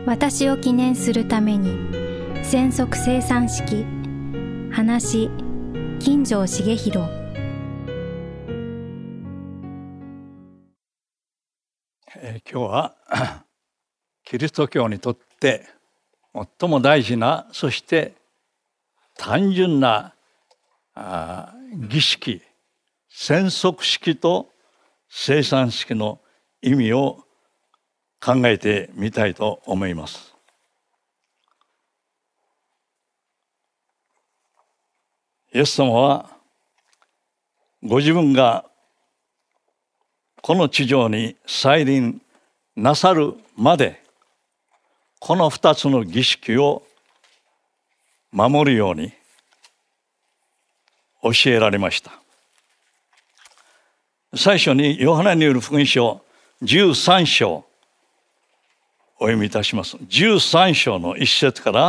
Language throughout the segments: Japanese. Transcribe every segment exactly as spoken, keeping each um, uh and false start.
私を記念するために染色生産式話金城重弘。 えー、今日はキリスト教にとって最も大事な、そして単純なあ儀式、染色式と生産式の意味を考えてみたいと思います。イエス様はご自分がこの地上に再臨なさるまで、この二つの儀式を守るように教えられました。最初にヨハネによる福音書じゅうさん章お読みいたします。じゅうさん章の一節から、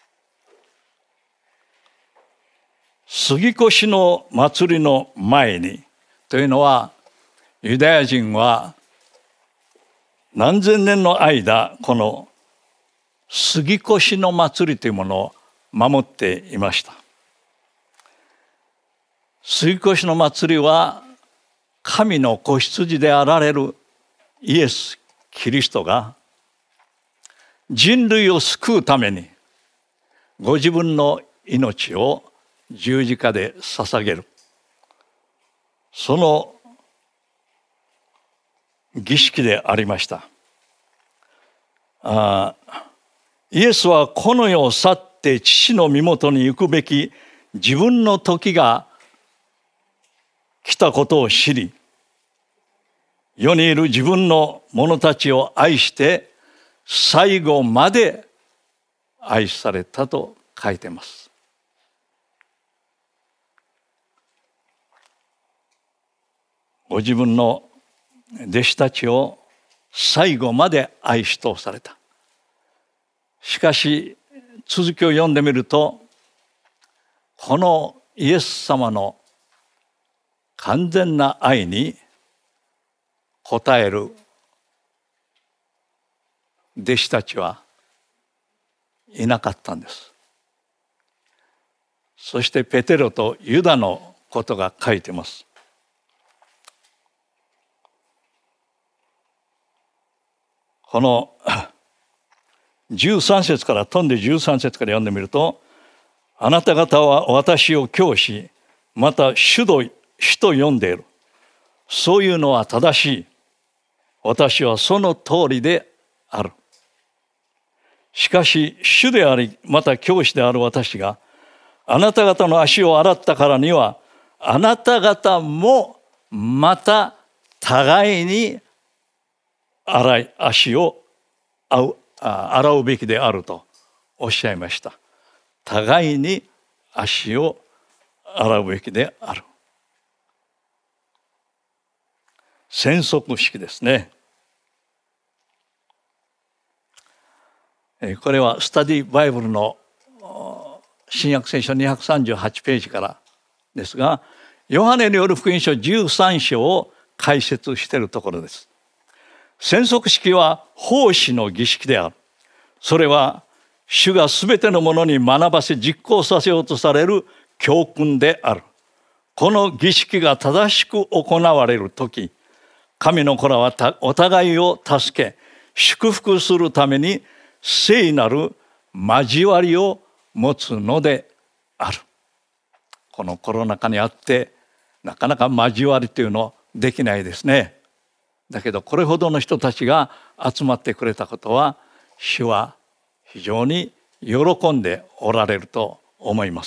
杉越の祭りの前にというのは、ユダヤ人は何千年の間この杉越の祭りというものを守っていました。杉越の祭りは神の子羊であられるイエス・キリストが人類を救うためにご自分の命を十字架で捧げる、その儀式でありました。あイエスはこの世を去って父の身元に行くべき自分の時が来たことを知り、世にいる自分の者たちを愛して最後まで愛されたと書いています。ご自分の弟子たちを最後まで愛し通された。しかし続きを読んでみると、このイエス様の完全な愛に応える弟子たちはいなかったんです。そしてペテロとユダのことが書いてます。このじゅうさん節から飛んでじゅうさん節から読んでみると、あなた方は私を教師、また主と主と呼んでいる。そういうのは正しい。私はその通りである。しかし主であり、また教師である私があなた方の足を洗ったからには、あなた方もまた互いに洗い足を洗うべきであるとおっしゃいました。互いに足を洗うべきである。染色式ですね。これはスタディバイブルの新約聖書にひゃくさんじゅうはちページからですが、ヨハネによる福音書じゅうさん章を解説しているところです。染色式は奉仕の儀式である。それは主がすべてのものに学ばせ実行させようとされる教訓である。この儀式が正しく行われるとき、神の子らはお互いを助け祝福するために聖なる交わりを持つのである。このコロナ禍にあってなかなか交わりというのできないですね。だけどこれほどの人たちが集まってくれたことは、主は非常に喜んでおられると思います。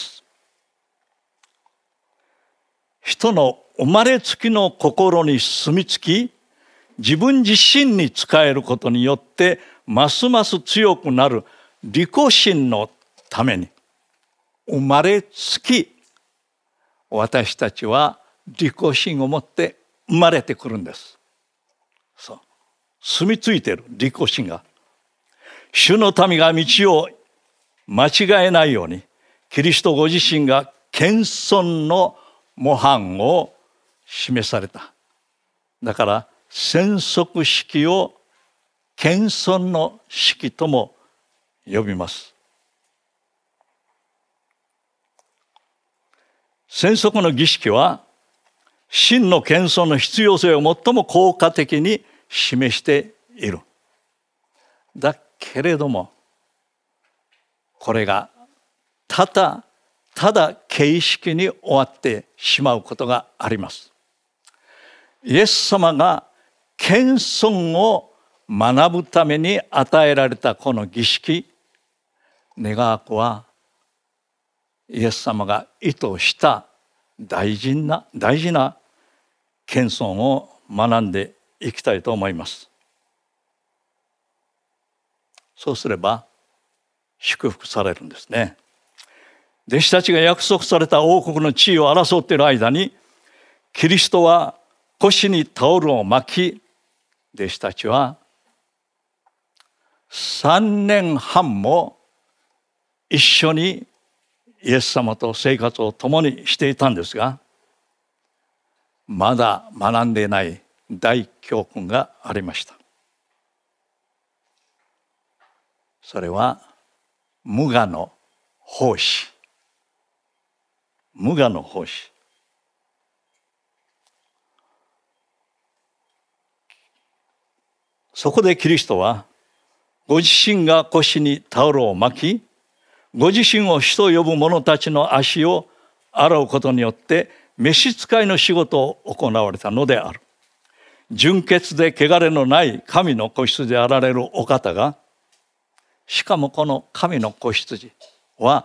人の生まれつきの心に住み着き、自分自身に仕えることによってますます強くなる利己心のために、生まれつき私たちは利己心を持って生まれてくるんです。そう、住み着いている利己心が。主の民が道を間違えないように、キリストご自身が謙遜の模範を示された。だから染色式を謙遜の式とも呼びます。宣息の儀式は真の謙遜の必要性を最も効果的に示している。だけれどもこれがただただ形式に終わってしまうことがあります。イエス様が謙遜を学ぶために与えられたこの儀式、願わくはイエス様が意図した大事な大事な謙遜を学んでいきたいと思います。そうすれば祝福されるんですね。弟子たちが約束された王国の地位を争っている間に、キリストは腰にタオルを巻き、弟子たちはさんねんはんも一緒にイエス様と生活を共にしていたんですが、まだ学んでいない大教訓がありました。それは無我の奉仕。無我の奉仕。そこでキリストはご自身が腰にタオルを巻き、ご自身を主と呼ぶ者たちの足を洗うことによって召使いの仕事を行われたのである。純潔で汚れのない神の子羊であられるお方が、しかもこの神の子羊は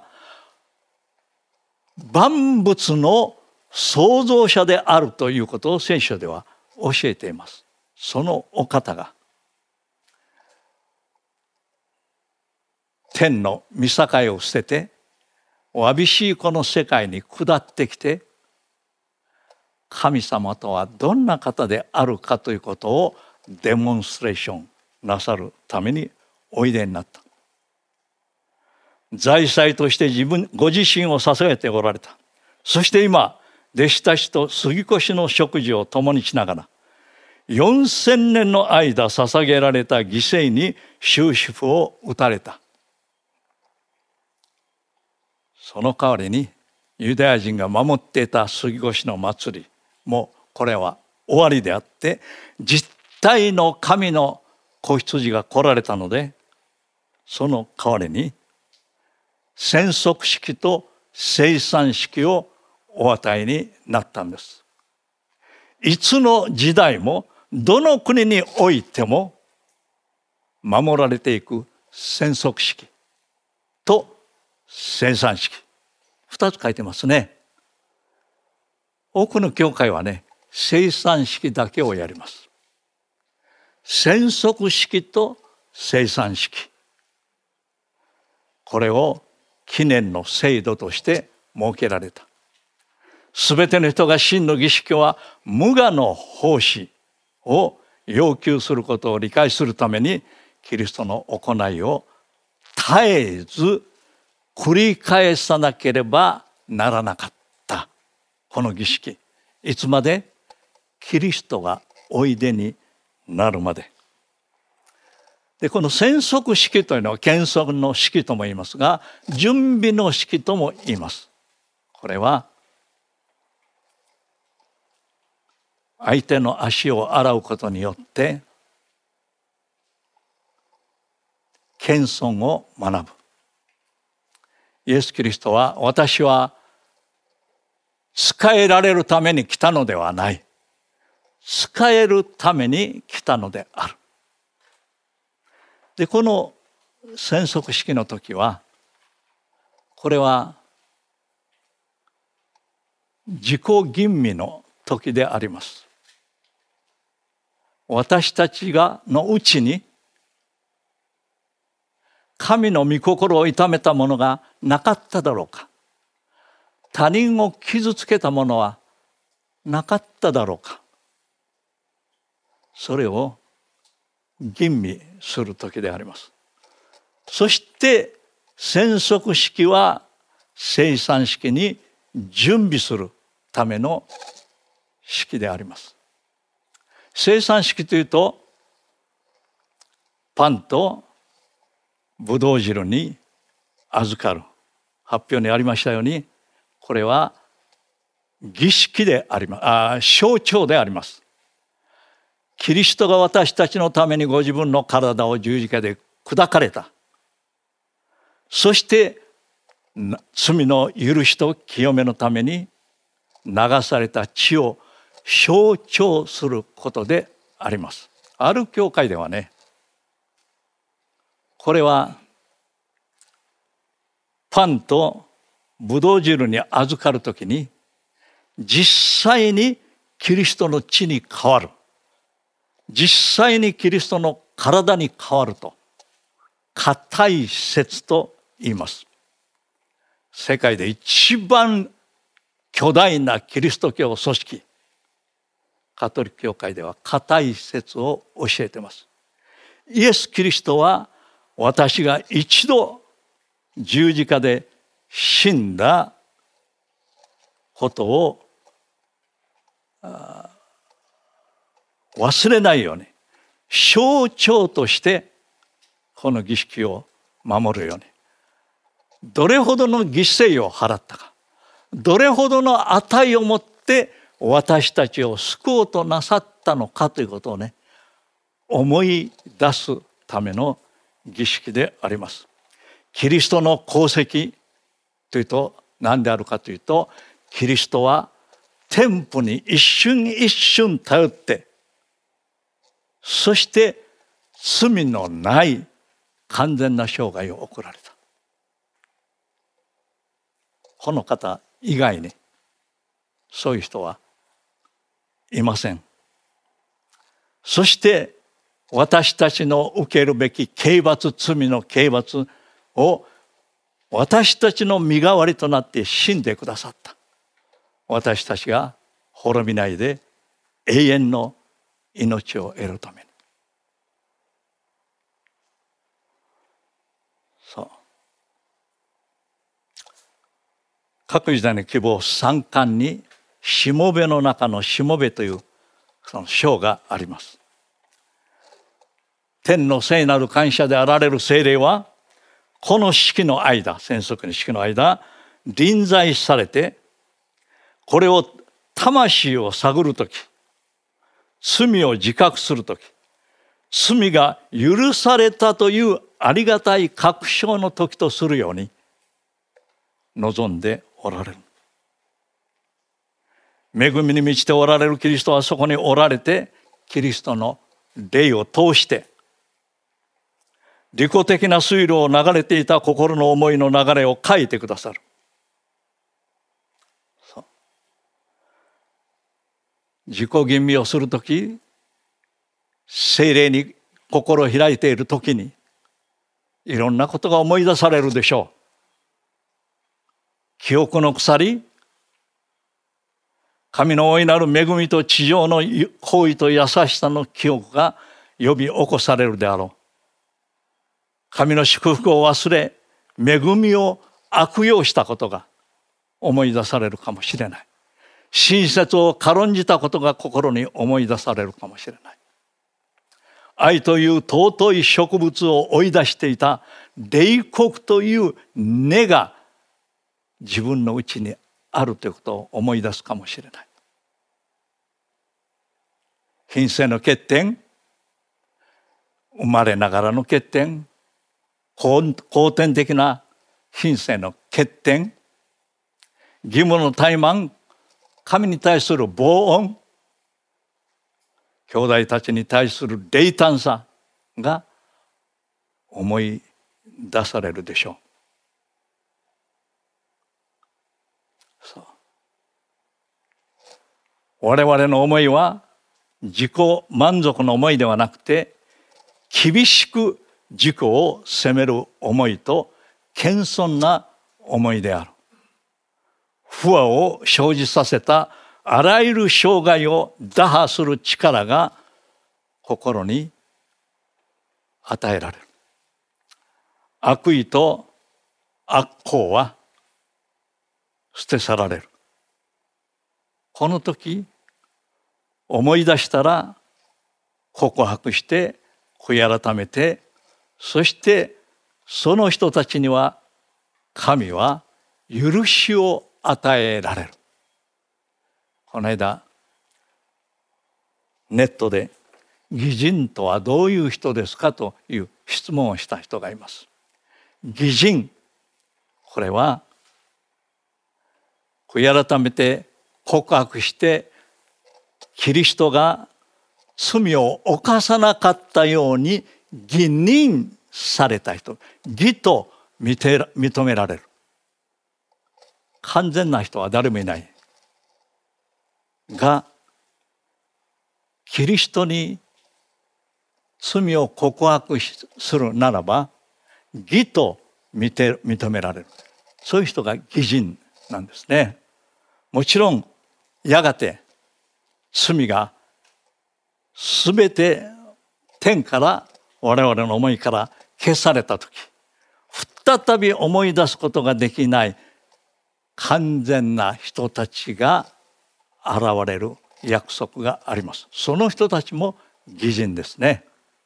万物の創造者であるということを聖書では教えています。そのお方が天の見境を捨ててわびしいこの世界に下ってきて、神様とはどんな方であるかということをデモンストレーションなさるためにおいでになった。財産として自分ご自身を捧げておられた。そして今弟子たちと杉越の食事を共にしながらよんせんねんの間捧げられた犠牲に終止符を打たれた。その代わりにユダヤ人が守っていた杉越の祭りもこれは終わりであって、実体の神の子羊が来られたので、その代わりに宣息式と聖餐式をお与えになったんです。いつの時代もどの国においても守られていく宣息式と聖餐式、二つ書いてますね。多くの教会はね、聖餐式だけをやります。宣息式と聖餐式、これを記念の制度として設けられた。すべての人が真の儀式は無我の奉仕を要求することを理解するために、キリストの行いを絶えず繰り返さなければならなかった。この儀式、いつまで？キリストがおいでになるまで。で、この宣息式というのは謙遜の式とも言いますが、準備の式とも言います。これは相手の足を洗うことによって謙遜を学ぶ。イエス・キリストは、私は仕えられるために来たのではない、仕えるために来たのである。で、この宣息式の時は、これは自己吟味の時であります。私たちがのうちに神の御心を痛めたものがなかっただろうか、他人を傷つけたものはなかっただろうか、それを吟味する時であります。そして宣息式は聖餐式に準備するための式であります。聖餐式というと、 パンとブドウ汁に預かる。発表にありましたように、これは儀式であります。あ、象徴であります。キリストが私たちのためにご自分の体を十字架で砕かれた。そして罪の許しと清めのために流された血を象徴することであります。ある教会ではね、これはパンとブドウ汁に預かるときに実際にキリストの血に変わる、実際にキリストの体に変わると固い説と言います。世界で一番巨大なキリスト教組織カトリック教会では固い説を教えています。イエス・キリストは私が一度十字架で死んだことを忘れないように象徴としてこの儀式を守るように、どれほどの犠牲を払ったか、どれほどの値をもって私たちを救おうとなさったのかということをね、思い出すための儀式であります。キリストの功績というと何であるかというと、キリストは天父に一瞬一瞬頼って、そして罪のない完全な生涯を送られた。この方以外にそういう人はいません。そして私たちの受けるべき刑罰、罪の刑罰を私たちの身代わりとなって死んでくださった。私たちが滅びないで永遠の命を得るために。そう。各時代の希望三巻にしもべの中のしもべというその章があります。天の聖なる感謝であられる聖霊はこの式の間、宣測の式の間臨在されて、これを魂を探るとき、罪を自覚するとき、罪が許されたというありがたい確証の時とするように望んでおられる。恵みに満ちておられるキリストはそこにおられて、キリストの霊を通して利己的な水路を流れていた心の思いの流れを変えてくださる。そう、自己吟味をするとき、聖霊に心を開いているときにいろんなことが思い出されるでしょう。記憶の鎖、神の大いなる恵みと地上の行為と優しさの記憶が呼び起こされるであろう。神の祝福を忘れ、恵みを悪用したことが思い出されるかもしれない。親切を軽んじたことが心に思い出されるかもしれない。愛という尊い植物を追い出していた冷酷という根が自分のうちにあるということを思い出すかもしれない。品性の欠点、生まれながらの欠点、後天的な品性の欠点、義務の怠慢、神に対する防音、兄弟たちに対する冷淡さが思い出されるでしょう。そう、我々の思いは自己満足の思いではなくて、厳しく自己を責める思いと謙遜な思いである。不和を生じさせたあらゆる障害を打破する力が心に与えられる。悪意と悪行は捨て去られる。この時思い出したら告白して悔い改めてそしてその人たちには神は許しを与えられる。この間ネットで義人とはどういう人ですかという質問をした人がいます。義人、これは悔い改めて告白してキリストが罪を犯さなかったように義人された人、義と認められる。完全な人は誰もいないが、キリストに罪を告白するならば義と認められる。そういう人が義人なんですね。もちろんやがて罪がすべて天から我々の思いから消されたとき、再び思い出すことができない完全な人たちが現れる約束があります。その人たちも義人ですね。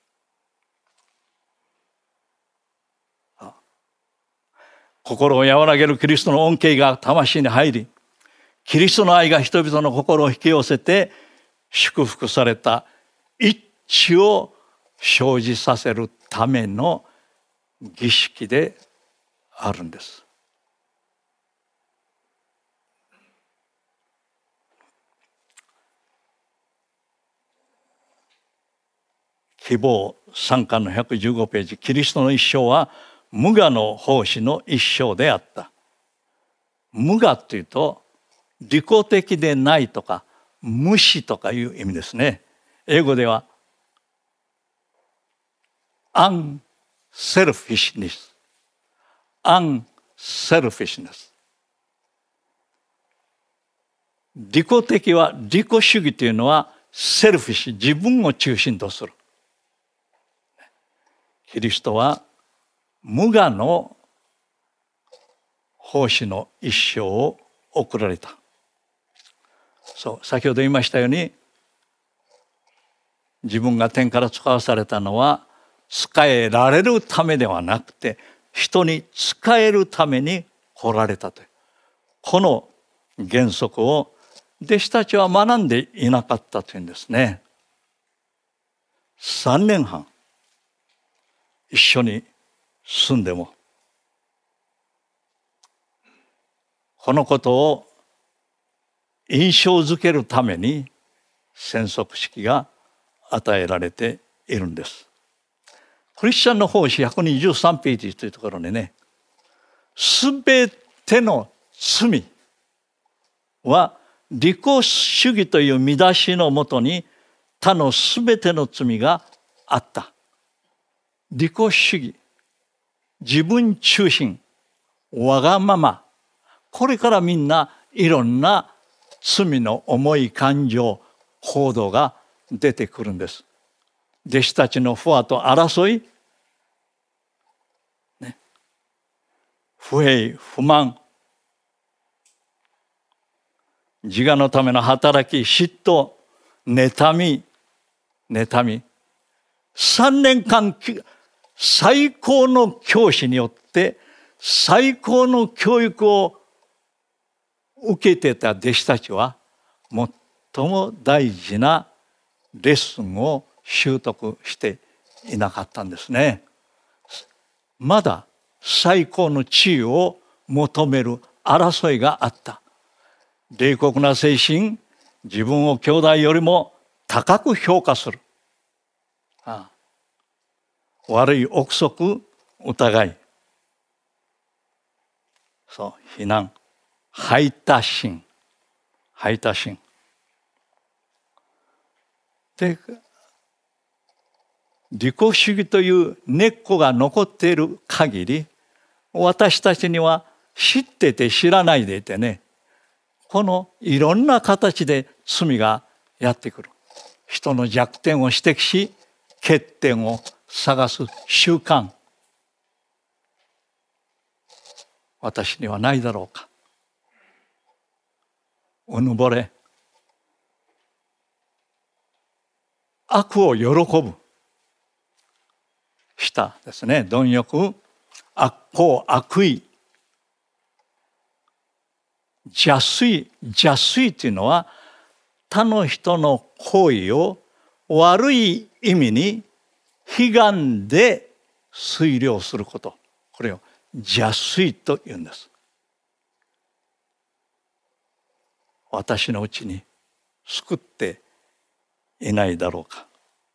心を和らげるキリストの恩恵が魂に入り、キリストの愛が人々の心を引き寄せて祝福された一致を生じさせるための儀式であるんです。希望さんかんのひゃくじゅうごページ、キリストの一生は無我の奉仕の一生であった。無我というと利己的でないとか無視とかいう意味ですね。英語ではアンセルフィッシュネス、アンセルフィッシュネス。利己的は利己主義というのはセルフィッシュ、自分を中心とする。キリストは無我の奉仕の一生を送られた。そう、先ほど言いましたように、自分が天から使わされたのは仕えられるためではなくて、人に仕えるために来られたという、この原則を弟子たちは学んでいなかったというんですね。さんねんはん一緒に住んでもこのことを印象づけるために宣告式が与えられているんです。クリスチャンの奉仕ひゃくにじゅうさんページというところにね、すべての罪は利己主義という見出しのもとに他のすべての罪があった。利己主義、自分中心、わがまま、これからみんないろんな罪の重い感情、行動が出てくるんです。弟子たちの不和と争い、ね、不平不満、自我のための働き、嫉妬、妬み、妬み、さんねんかん最高の教師によって最高の教育を受けてた弟子たちは最も大事なレッスンを習得していなかったんですね。まだ最高の地位を求める争いがあった。冷酷な精神、自分を兄弟よりも高く評価する。ああ、悪い憶測、疑い、そう、非難、排他心、排他心で、利己主義という根っこが残っている限り、私たちには知ってて知らないでいてね、このいろんな形で罪がやってくる。人の弱点を指摘し、欠点を探す習慣、私にはないだろうか。うぬぼれ、悪を喜ぶ、 したですね。貪欲、悪行、悪意、邪推。邪推というのは他の人の行為を悪い意味に悲願で推量すること、これを邪推と言うんです。私のうちに救っていないだろうか。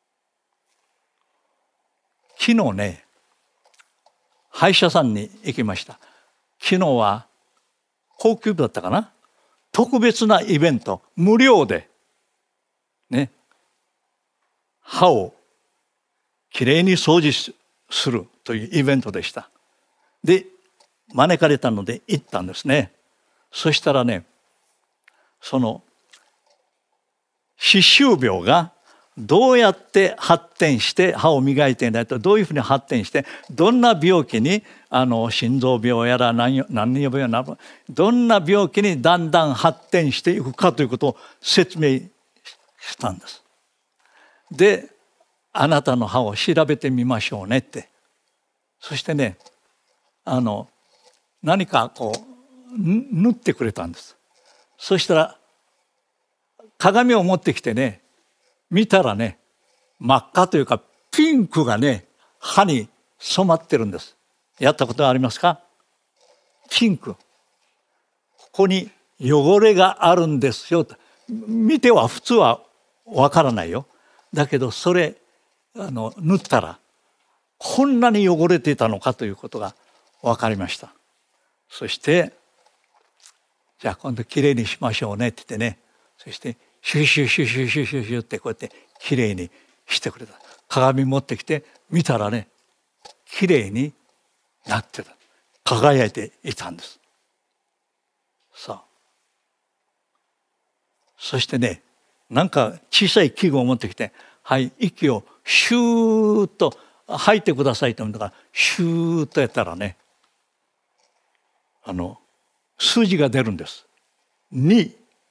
昨日ね、歯医者さんに行きました。昨日は高級日だったかな、特別なイベント、無料でね、歯をきれいに掃除するというイベントでした。で、招かれたので行ったんですね。そしたらね、その歯周病がどうやって発展して、歯を磨いていないとどういうふうに発展して、どんな病気に、あの心臓病やら何何病やらどんな病気にだんだん発展していくかということを説明したんです。で、あなたの歯を調べてみましょうねって。そしてね、あの何かこう塗ってくれたんです。そしたら鏡を持ってきてね、見たらね、真っ赤というかピンクがね、歯に染まってるんです。やったことありますか？ピンク。ここに汚れがあるんですよと。見ては普通はわからないよ。だけどそれあの塗ったらこんなに汚れていたのかということがわかりました。そしてじゃあ今度きれいにしましょうねって言ってね、そしてシュシュシュシュシュシュシュってこうやってきれいにしてくれた。鏡持ってきて見たらね、きれいになってた、輝いていたんです。さあ、そしてね、なんか小さい器具を持ってきて、はい、息をシューッと吐いてくださいと言うんだから、シューッとやったらね、あの数字が出るんです。に、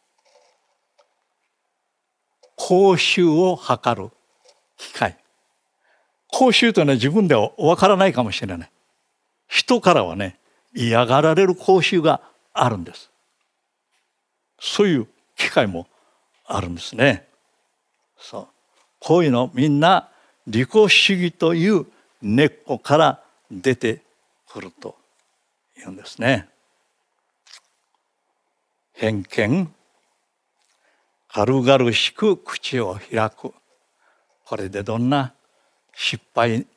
口臭を測る機械。口臭というのは自分ではわからないかもしれない。人からはね、嫌がられる口臭があるんです。そういう機会もあるんですね。そう、こういうのみんな利己主義という根っこから出てくるというんですね。偏見、軽々しく口を開く。これでどんな失敗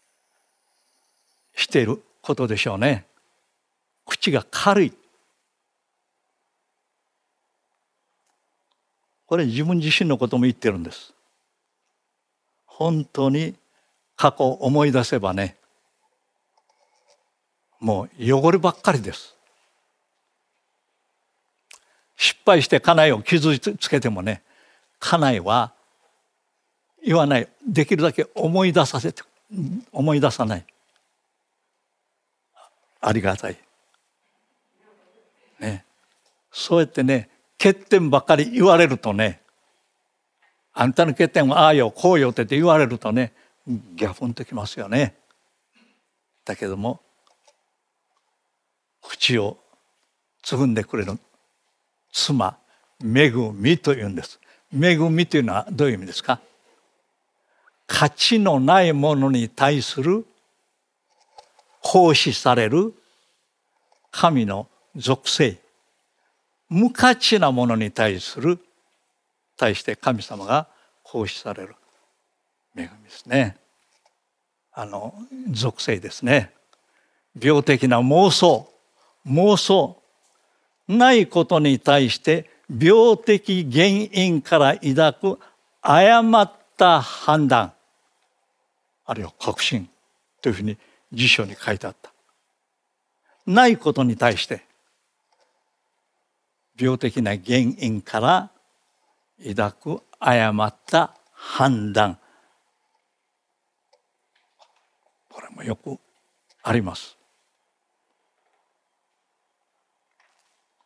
していることでしょうね。口が軽い。これ自分自身のことも言ってるんです。本当に過去を思い出せばね、もう汚ればっかりです。失敗して家内を傷つけてもね、家内は言わない。できるだけ思い出させて、思い出さない。ありがたい。ね、そうやってね、欠点ばっかり言われるとね、あんたの欠点はああよこうよって言われるとね、ギャフンときますよね。だけども口をつぐんでくれる妻、恵みというんです。恵みというのはどういう意味ですか？価値のないものに対する行使される神の属性、無価値なものに対する対して神様が行使される恵みですね。あの属性ですね。病的な妄想、妄想ないことに対して病的原因から抱く誤った判断、あるいは確信というふうに辞書に書いてあった。ないことに対して病的な原因から抱く誤った判断、これもよくあります。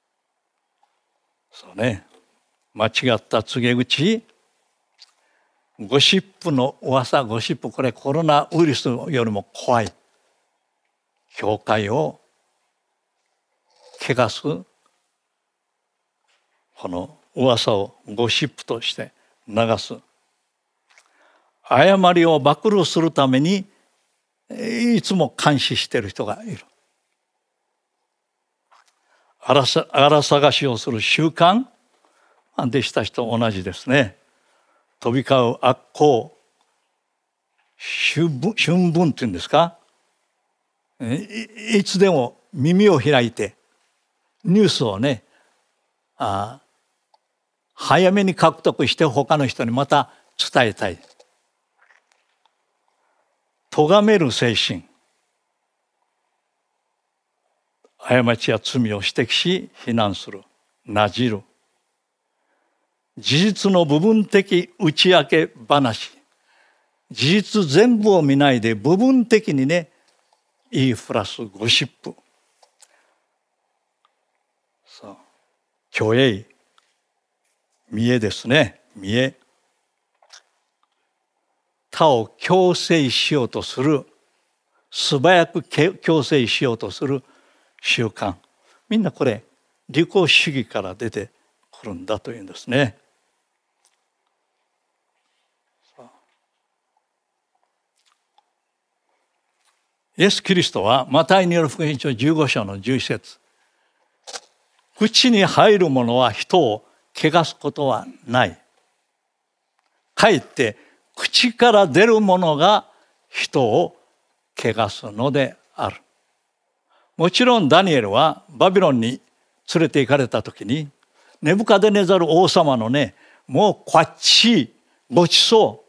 そうね、間違った告げ口、 ゴシップの噂、ゴシップ、これコロナウイルスよりも怖い。教会を汚すこの噂をゴシップとして流す。誤りを暴露するためにいつも監視している人がいる。あらさ、あら探しをする習慣、弟子たちと同じですね。飛び交う悪行、春分、春分っていうんですか、い, いつでも耳を開いてニュースをね、あ早めに獲得して他の人にまた伝えたい。咎める精神、過ちや罪を指摘し非難する、なじる、事実の部分的打ち明け話、事実全部を見ないで部分的にね、言いふらすゴシップ、そう、虚栄、見栄ですね、見栄、他を強制しようとする、素早く強制しようとする習慣、みんなこれ利己主義から出てくるんだというんですね。イエス・キリストはマタイによる福音書じゅうご章のじゅういち節、口に入るものは人を汚すことはない。かえって口から出るものが人を汚すのである。もちろんダニエルはバビロンに連れて行かれた時にネブカデネザル王様のね、もうこっちごちそう、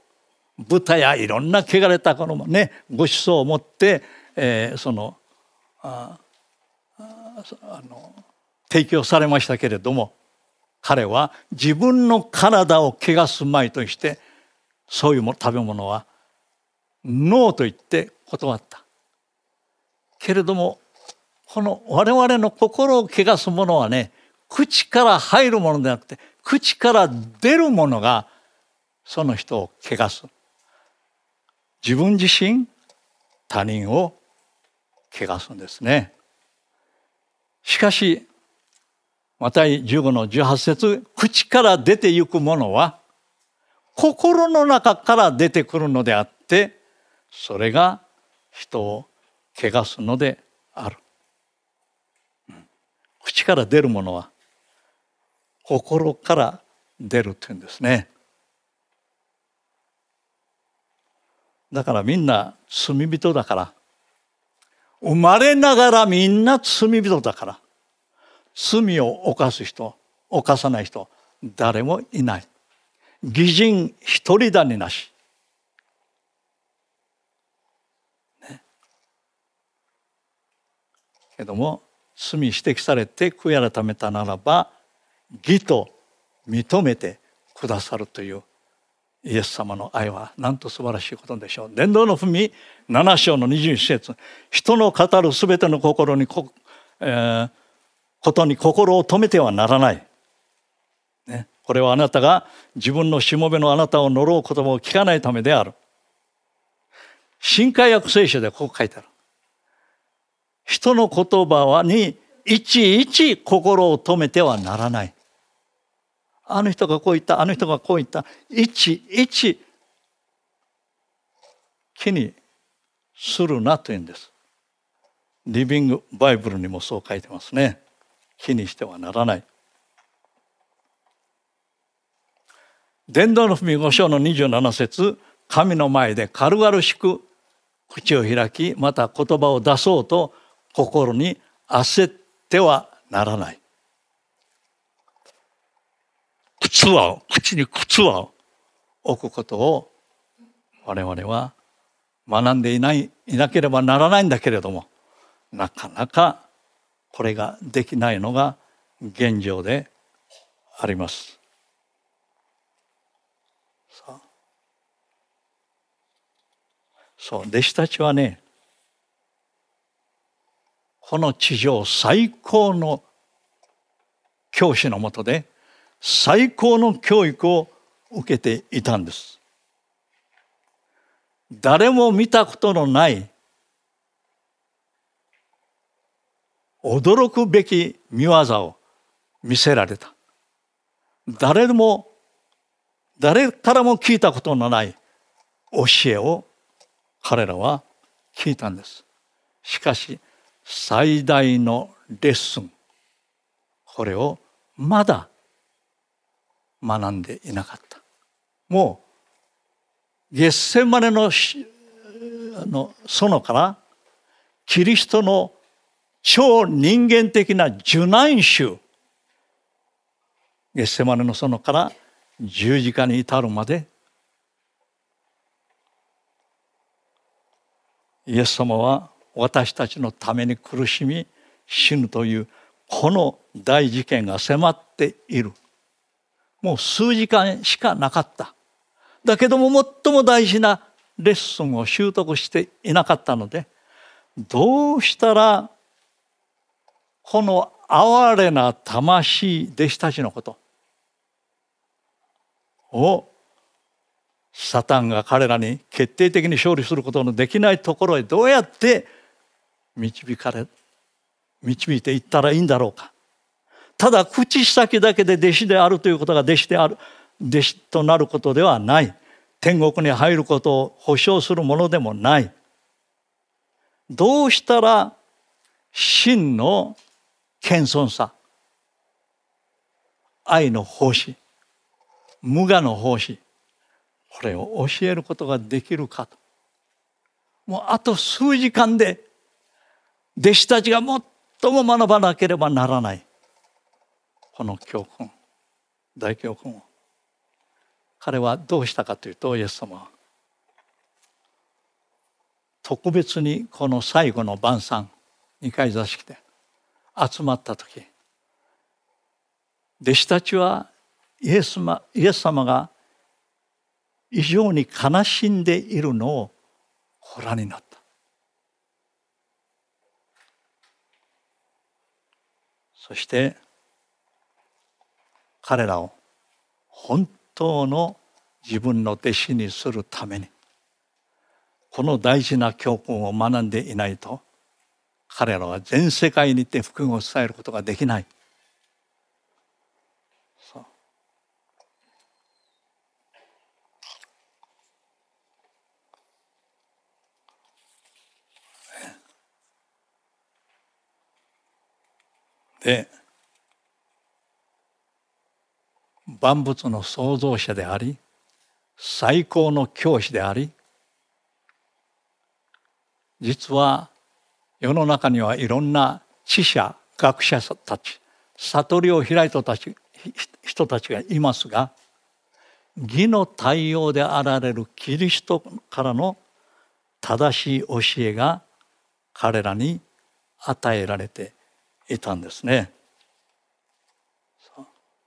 豚やいろんな汚れたこのねごちそうを持って、えー、そのああの提供されましたけれども、彼は自分の体を汚すまいとしてそういう食べ物はノーと言って断った。けれどもこの我々の心を汚すものはね、口から入るものではなくて口から出るものがその人を汚す。自分自身、他人を汚すんですね。しかしマタイじゅうごのじゅうはち節、口から出てゆくものは心の中から出てくるのであって、それが人を汚すのである。うん、口から出るものは心から出るというんですね。だからみんな罪人だから、生まれながらみんな罪人だから、罪を犯す人、犯さない人誰もいない。義人一人だになし、ね、けども罪指摘されて悔い改めたならば義と認めてくださるというイエス様の愛はなんと素晴らしいことでしょう。伝道の文なな章のにじゅういち節、人の語るすべての心にこ、えー、ことに心を止めてはならない、ね、これはあなたが自分のしもべのあなたを呪う言葉を聞かないためである。新海訳聖書でこう書いてある。人の言葉にいちいち心を止めてはならない。あの人がこう言った、あの人がこう言った、いちいち気にするなというんです。リビングバイブルにもそう書いてますね。気にしてはならない。伝道の文ご章のにじゅうなな節、神の前で軽々しく口を開き、また言葉を出そうと心に焦ってはならない。靴は口に靴は置くことを我々は学んでいないいなければならないんだけれども、なかなかこれができないのが現状であります。そう、弟子たちはね、この地上最高の教師のもとで最高の教育を受けていたんです。 誰も見たことのない驚くべき見業を見せられた。誰も誰からも聞いたことのない教えを彼らは聞いたんです。しかし最大のレッスン、これをまだ学んでいなかった。もうゲッセマネのあの園からキリストの超人間的な受難衆、ゲッセマネの園から十字架に至るまで、イエス様は私たちのために苦しみ死ぬというこの大事件が迫っている。もう数時間しかなかった。だけども最も大事なレッスンを習得していなかったので、どうしたらこの哀れな魂弟子たちのことをサタンが彼らに決定的に勝利することのできないところへどうやって導かれ導いていったらいいんだろうか。ただ口先だけで弟子であるということが弟子である弟子となることではない。天国に入ることを保証するものでもない。どうしたら真の謙遜さ、愛の奉仕、無我の奉仕、これを教えることができるかと。もうあと数時間で弟子たちが最も学ばなければならないこの教訓、大教訓を彼はどうしたかというと、イエス様は特別にこの最後の晩餐、二階座敷で集まった時、弟子たちはイエス様、イエス様が異常に悲しんでいるのをご覧になった。そして彼らを本当の自分の弟子にするためにこの大事な教訓を学んでいないと、彼らは全世界にて福音を伝えることができない。そうで、万物の創造者であり最高の教師であり、実は世の中にはいろんな知者学者たち、悟りを開いた人たちがいますが、義の対応であられるキリストからの正しい教えが彼らに与えられていたんですね。そ,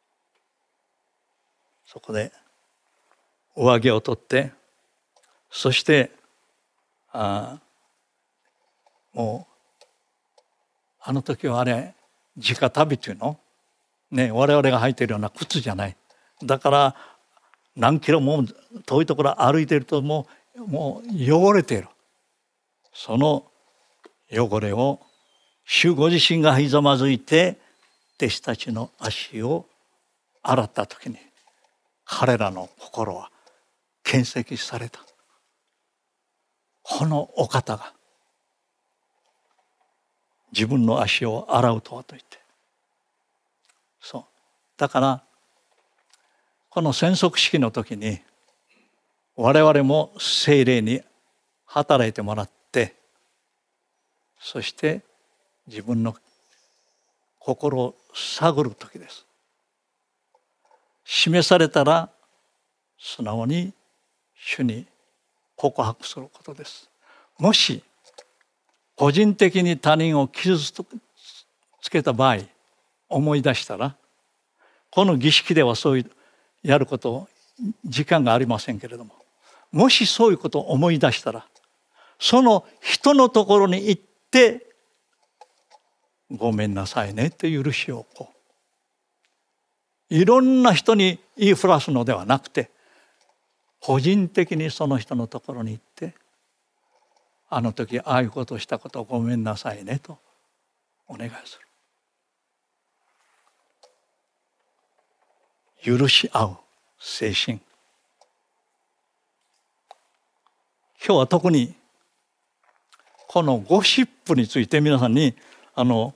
そこで上着を取って、そしてあもうあの時はあれ直旅というの、ね、我々が履いているような靴じゃない。だから何キロも遠いところ歩いているともう、もう汚れている。その汚れを主ご自身がひざまずいて弟子たちの足を洗った時に、彼らの心は検析された。このお方が自分の足を洗うとはと言って、そうだからこの洗足式の時に我々も聖霊に働いてもらって、そして自分の心を探る時です。示されたら素直に主に告白することです。もし個人的に他人を傷つけた場合思い出したら、この儀式ではそういうやること時間がありませんけれども、もしそういうことを思い出したら、その人のところに行ってごめんなさいねって許しをこういろんな人に言いふらすのではなくて、 個人的にその人のところに行って、あの時ああいうことをしたことをごめんなさいねとお願いする。許し合う精神。今日は特にこのゴシップについて皆さんにあの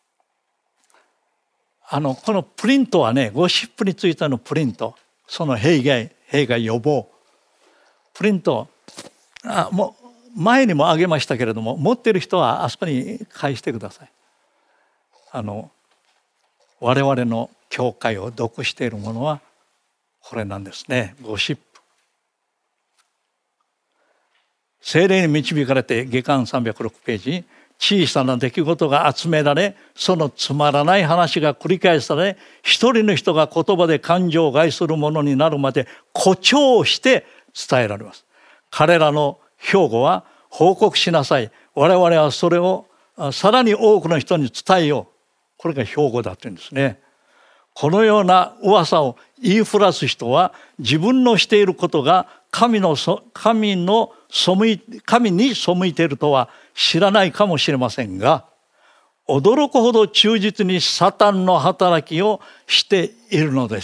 あのこのプリントはね、ゴシップについてのプリント、その弊害弊害予防プリント、あもう前にもあげましたけれども、持っている人はあそこに返してください。あの我々の教会を毒しているものはこれなんですね。ゴシップ。聖霊に導かれて下巻さんびゃくろくページ、小さな出来事が集められ、そのつまらない話が繰り返され、一人の人が言葉で感情を害するものになるまで誇張して伝えられます。彼らの標語は報告しなさい、我々はそれをさらに多くの人に伝えよう、これが標語だというんですね。このような噂を言いふらす人は、自分のしていることが神の神の背い神に背いているとは知らないかもしれませんが、驚くほど忠実にサタンの働きをしているのです。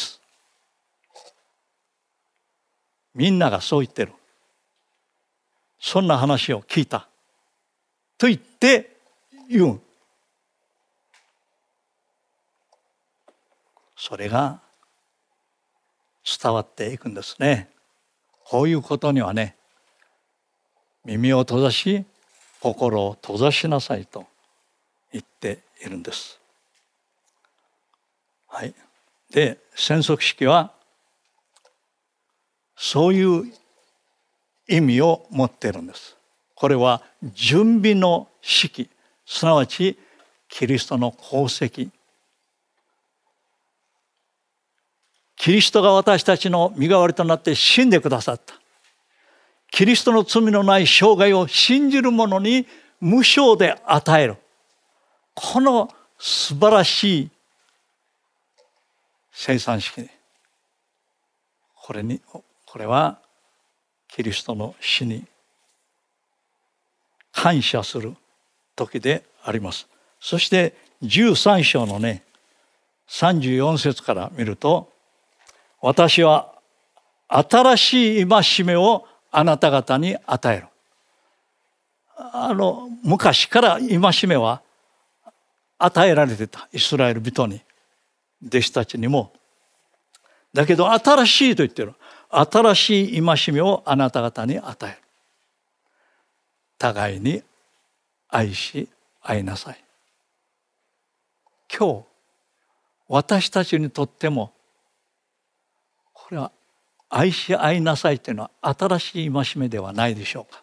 みんながそう言ってる。そんな話を聞いたと言って言う。それが伝わっていくんですね。こういうことにはね、耳を閉ざし心を閉ざしなさいと言っているんです。はい。で、宣則式はそういう意味を持っているんです。これは準備の式、すなわちキリストの功績。キリストが私たちの身代わりとなって死んでくださった。キリストの罪のない生涯を信じる者に無償で与える。この素晴らしい生産式。これに、これはキリストの死に感謝する時であります。そしてじゅうさん章のね、さんじゅうよん節から見ると、私は新しい戒めをあなた方に与える。あの昔から戒めは与えられてた、イスラエル人に、弟子たちにも。だけど新しいと言ってる。新しい戒めをあなた方に与える。互いに愛し合いなさい。今日私たちにとってもこれは愛し合いなさいというのは新しい戒めではないでしょうか。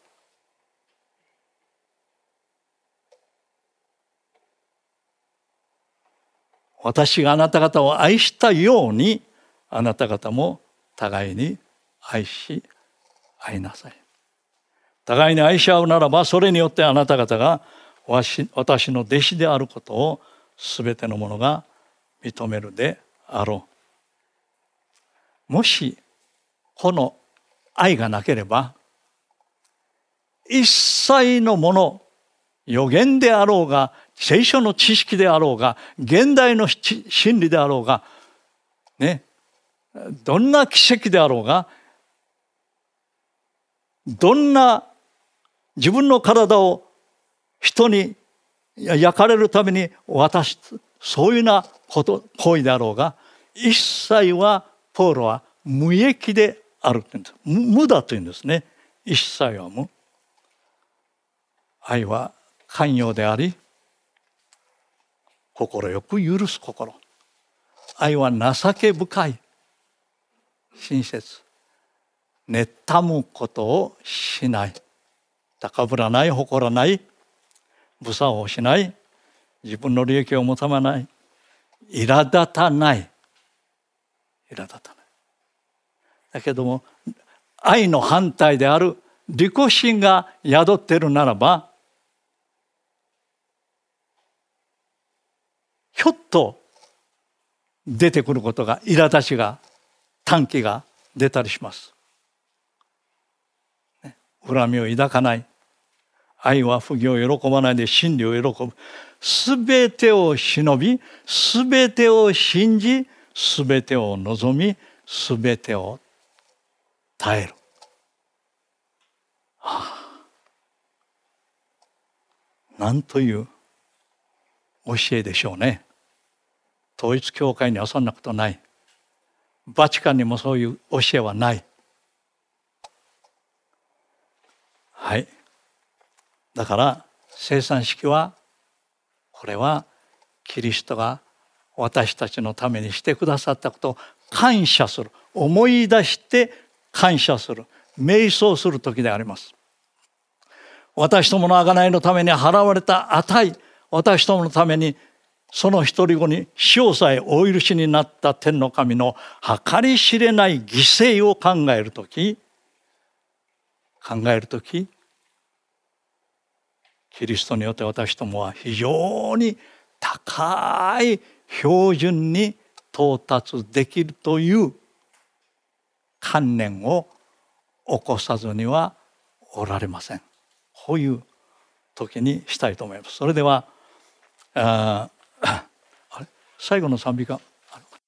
私があなた方を愛したように、あなた方も互いに愛し合いなさい。互いに愛し合うならば、それによってあなた方が私の弟子であることをすべての者が認めるであろう。もしこの愛がなければ、一切のもの、預言であろうが、聖書の知識であろうが、現代の真理であろうが、ね、どんな奇跡であろうが、どんな自分の体を人に焼かれるために渡す、そういうようなこと行為であろうが、一切はポーロは無益であるというんです。無だというんですね。一切は無。愛は寛容であり、心よく許す心。愛は情け深い、親切。妬むことをしない。高ぶらない、誇らない。無作をしない。自分の利益を求めない。苛立たない。苛立たない。だけども、愛の反対である利己心が宿っているならば、ひょっと出てくることが、苛立ちが、短気が出たりします。 恨みを抱かない。愛は不義を喜ばないで真理を喜ぶ。すべてを忍び、すべてを信じ、すべてを望み、すべてを耐える。はあ、なんという教えでしょうね。統一教会にはそんなことない。バチカンにもそういう教えはない。はい。だから生産式は、これはキリストが私たちのためにしてくださったことを感謝する、思い出して感謝する、瞑想する時であります。私どもの贖いのために払われた値、私どものためにその一人子に塩さえお許しになった天の神の計り知れない犠牲を考えるとき、考えるとき、キリストによって私どもは非常に高い標準に到達できるという観念を起こさずにはおられません。こういう時にしたいと思います。それではああれ最後の賛美歌あるか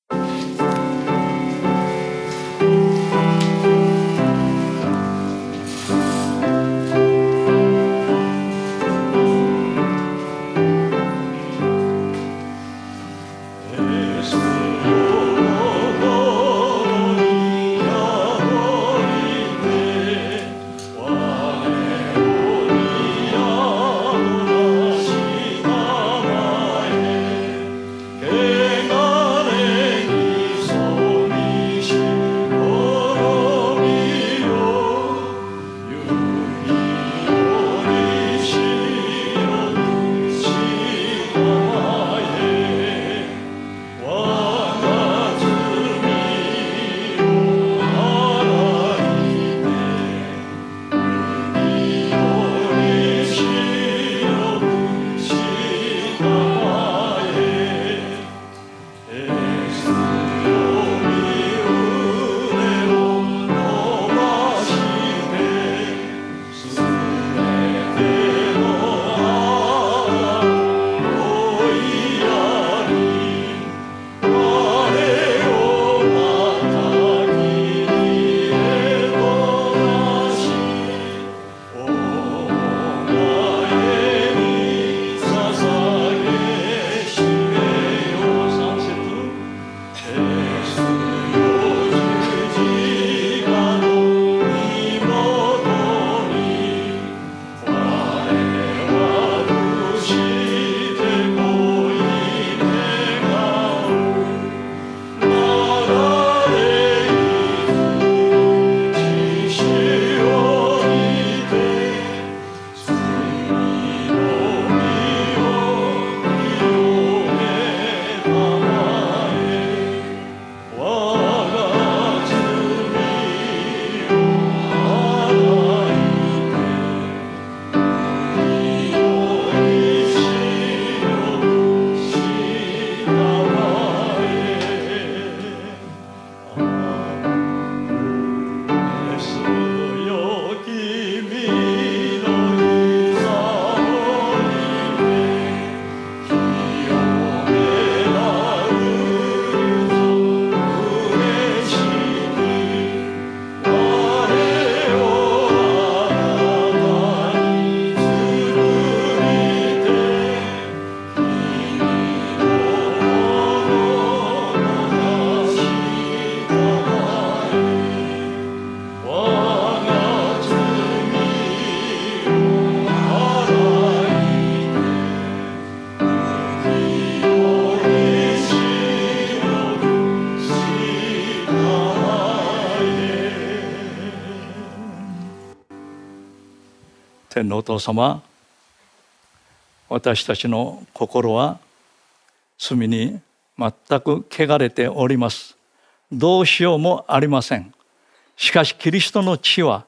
天のお父様、私たちの心は罪に全く汚れております。どうしようもありません。しかしキリストの血は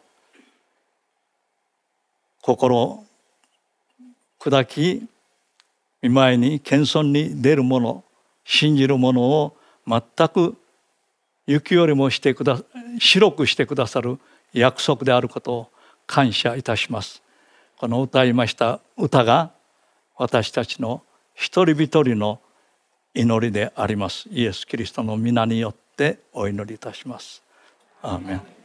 心を砕き、御前に謙遜に出る者、信じる者を全く雪よりもしてくだ白くしてくださる約束であることを感謝いたします。この歌いました歌が私たちの一人一人の祈りであります。イエス・キリストの皆によってお祈りいたします。アーメン。